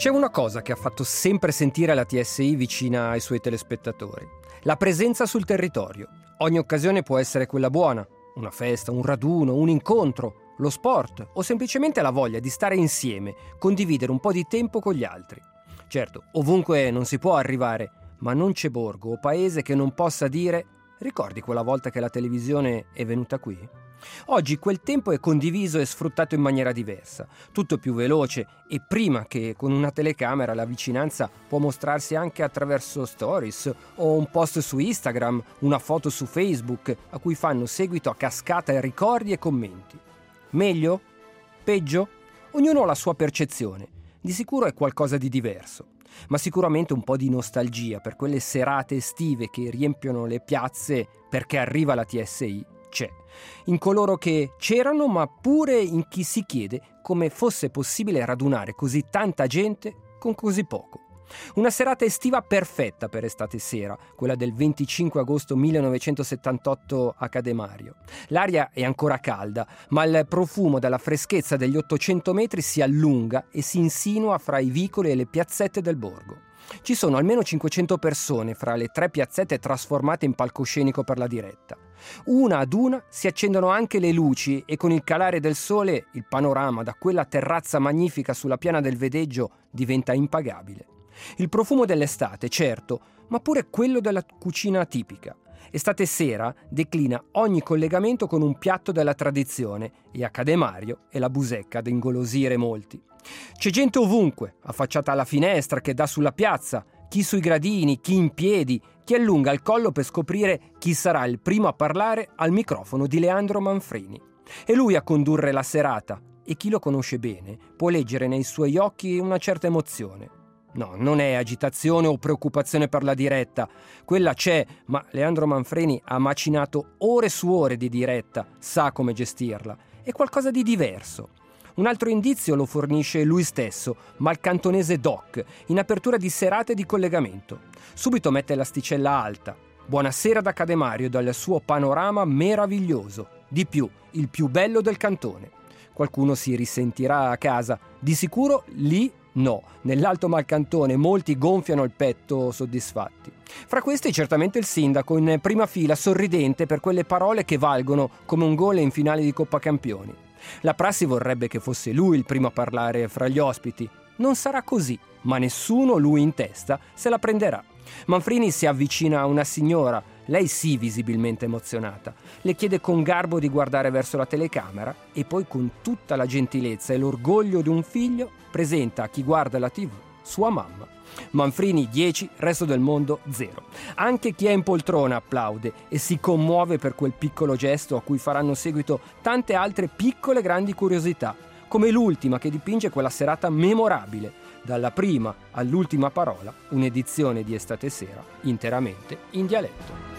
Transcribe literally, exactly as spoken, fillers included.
C'è una cosa che ha fatto sempre sentire la T S I vicina ai suoi telespettatori: la presenza sul territorio. Ogni occasione può essere quella buona, una festa, un raduno, un incontro, lo sport o semplicemente la voglia di stare insieme, condividere un po' di tempo con gli altri. Certo, ovunque non si può arrivare, ma non c'è borgo o paese che non possa dire: ricordi quella volta che la televisione è venuta qui? Oggi quel tempo è condiviso e sfruttato in maniera diversa, tutto più veloce, e prima che con una telecamera la vicinanza può mostrarsi anche attraverso stories o un post su Instagram, una foto su Facebook a cui fanno seguito a cascata ricordi e commenti. Meglio? Peggio? Ognuno ha la sua percezione. Di sicuro è qualcosa di diverso, ma sicuramente un po' di nostalgia per quelle serate estive che riempiono le piazze perché arriva la T S I c'è, in coloro che c'erano, ma pure in chi si chiede come fosse possibile radunare così tanta gente con così poco. Una serata estiva perfetta per estate sera, quella del venticinque agosto millenovecentosettantotto a Cademario. L'aria è ancora calda, ma il profumo dalla freschezza degli ottocento metri si allunga e si insinua fra i vicoli e le piazzette del borgo. Ci sono almeno cinquecento persone fra le tre piazzette trasformate in palcoscenico per la diretta. Una ad una si accendono anche le luci e con il calare del sole il panorama da quella terrazza magnifica sulla piana del Vedeggio diventa impagabile. Il profumo dell'estate, certo, ma pure quello della cucina tipica. Estate sera declina ogni collegamento con un piatto della tradizione e a Cademario è la busecca ad ingolosire molti. C'è gente ovunque, affacciata alla finestra che dà sulla piazza, chi sui gradini, chi in piedi, chi allunga il collo per scoprire chi sarà il primo a parlare al microfono di Leandro Manfrini. È lui a condurre la serata e chi lo conosce bene può leggere nei suoi occhi una certa emozione. No, non è agitazione o preoccupazione per la diretta, quella c'è, ma Leandro Manfrini ha macinato ore su ore di diretta, sa come gestirla, è qualcosa di diverso. Un altro indizio lo fornisce lui stesso, malcantonese Doc, in apertura di serate di collegamento. Subito mette l'asticella alta. Buonasera da Cademario, dal suo panorama meraviglioso. Di più, il più bello del cantone. Qualcuno si risentirà a casa, di sicuro lì no, nell'Alto Malcantone molti gonfiano il petto soddisfatti. Fra questi certamente il sindaco, in prima fila sorridente per quelle parole che valgono come un gol in finale di Coppa Campioni. La prassi vorrebbe che fosse lui il primo a parlare fra gli ospiti. Non sarà così, ma nessuno lui in testa se la prenderà. Manfrini si avvicina a una signora, lei sì visibilmente emozionata. Le chiede con garbo di guardare verso la telecamera e poi con tutta la gentilezza e l'orgoglio di un figlio presenta a chi guarda la tivù sua mamma. Manfrini dieci, resto del mondo zero. Anche chi è in poltrona applaude e si commuove per quel piccolo gesto a cui faranno seguito tante altre piccole grandi curiosità, come l'ultima che dipinge quella serata memorabile, dalla prima all'ultima parola, un'edizione di Estate Sera interamente in dialetto.